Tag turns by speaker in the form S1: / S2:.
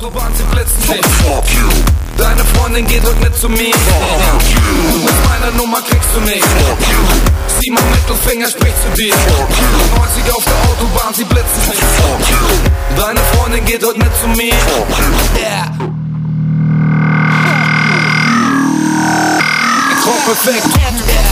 S1: Autobahn, sie blitzen dich. Deine Freundin geht heute mit zu mir. Mit meiner Nummer kriegst du nicht. Sieh mal Mittelfinger, sprich zu dir. 90 auf der Autobahn, sie blitzen dich. Deine Freundin geht heute mit zu mir. Perfekt.